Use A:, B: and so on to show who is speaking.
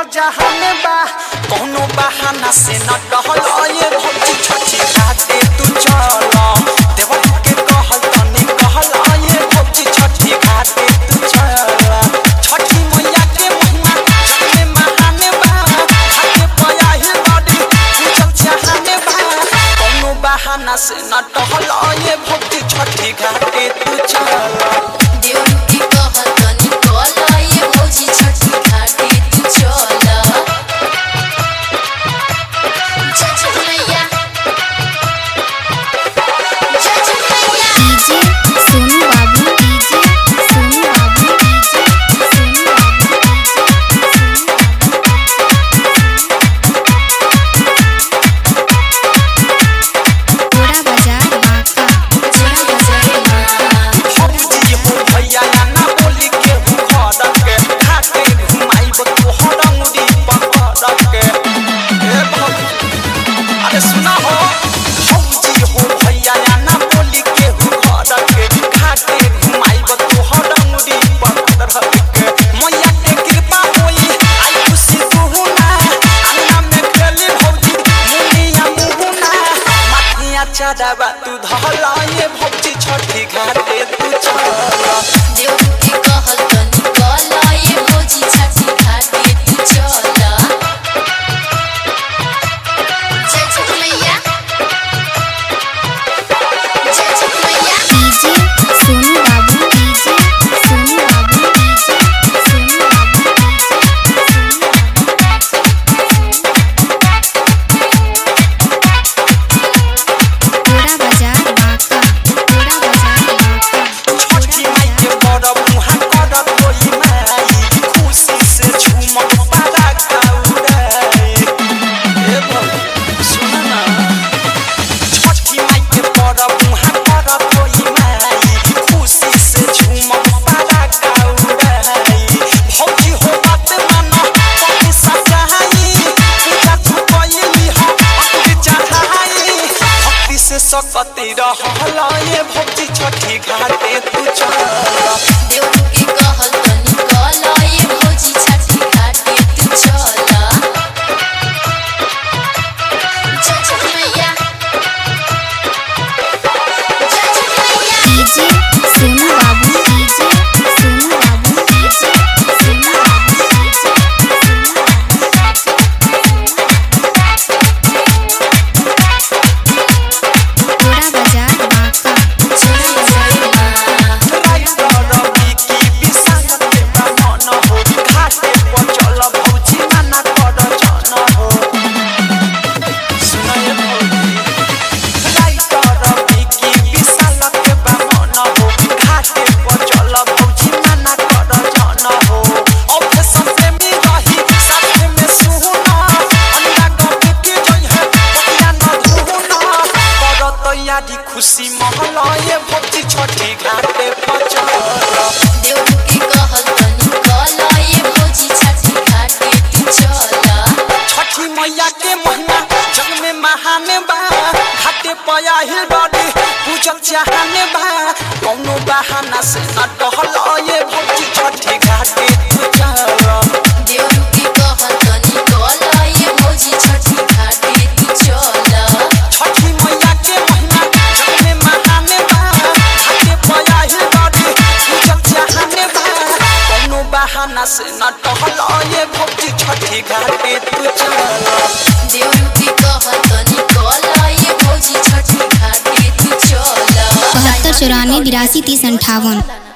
A: जहान बा कोनो बहाना से न टहल ये भौजी छठी घाटे तू चल देवर के कहल तनी कहल ये भौजी छठी घाटे तू चल छठी मैया के महिमा छठे महान बा घाटे पया ही बड़ी पूजल जहान बा कोनो बहाना से न टहल ये भौजी छठी घाटे तू चल
B: देवर के कहल तनी कहल ये भौजी छठी घाटे तू चल
A: चादाबा तू धला ये भौजी छठी घाटे तू चल
B: देवर के कहल तनी कहल ये भौजी छठी घाटे तू चल जय छठ मैया जय छठ मैया डीजे सोनू बाबू डीजे सोनू बाबू डीजे सोनू बाबू
A: सकती रहला ये भौजी छठी घाटे तू चल
B: देवर के कहल तनी कहल ये भौजी छठी घाटे तू चल जय छठ मैया जय छठ मैया डीजे सोनू बाबू डीजे सोनू बाबू डीजे सोनू बाबू डीजे
A: खुशी महला ये भौजी छठी घाटे पर चल
B: देवर के कहल तनी कहल ये भौजी छठी घाटे तू चल
A: छठी मैया के महिमा जग में महान बा घाटे पया हिल बड़ी पूजल जहान बा कोनो बहाना से न टहल ये भौजी छठी घाटे तू चल
B: देवर के कहल तनी कहल ये भौजी छठी घाटे तू चल
A: छठी मैया के महिमा जग में महान बा घाटे पया हिल बड़ी पूजल जहान बा कोनो बहाना से न टहल ये भौजी छठी घाटे तू चल
B: देवर के कहल तनी कहल ये भौजी छठी घाटे तू चल
C: 72 94 82 30 58